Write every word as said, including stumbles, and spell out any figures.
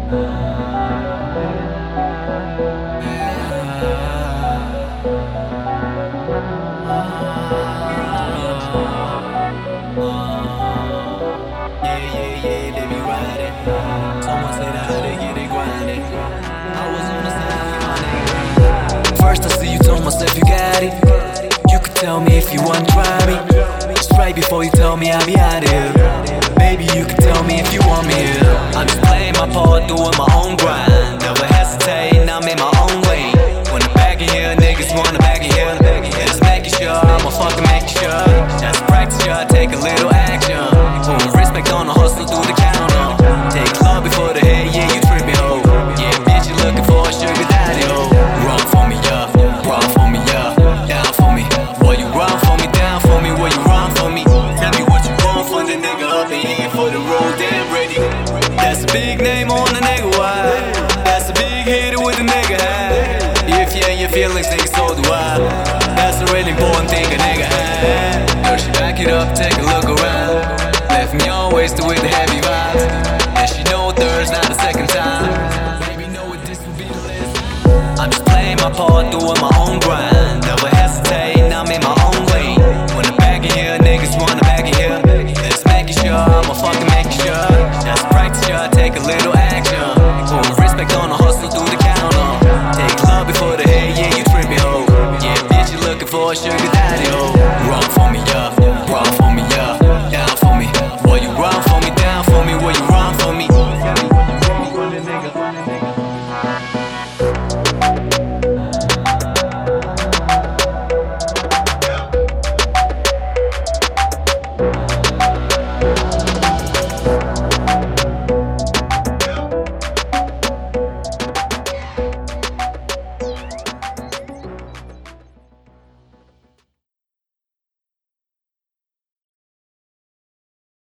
First I see you, told myself you got it. You could tell me if you want to try me. Straight before you tell me I'll be out here. Baby, you can tell me if you want me here. I'm just playing my part, doing my own grind. Never hesitating, I'm in my own lane. When I'm back in here, niggas wanna back in here. Just making sure, I'ma fucking make sure. That's practice, sure, take a little action. Put respect on the hustle, do the counter. Take love before the head, yeah, you trip me, ho. Yeah, bitch, you looking for a sugar daddy, ho. Run for me, yeah, run for me, yeah. Down for me, boy, you run for me, down for me, boy, you run for me. Tell me what you want from the nigga up in here for the road, damn ready. That's a big name on the nigga, why? That's a big hitter with the nigga hat. If you ain't your feelings, nigga, so do I. That's a really important thing a nigga had. Girl, she back it up, take a look around. Left me always with the heavy vibes. And she know there's not a second time. Baby, know what this will be the last. I'm just playing my part, doing my own grind. Never hesitating, I'm in my own lane. When I'm back in here, niggas wanna back in here. Just making sure, I'ma fucking make sure. That's practice, sure, take a little action. Put respect on the hustle, do the counter. Take love before the head, yeah, you trip me, ho. Yeah, bitch, you looking for a sugar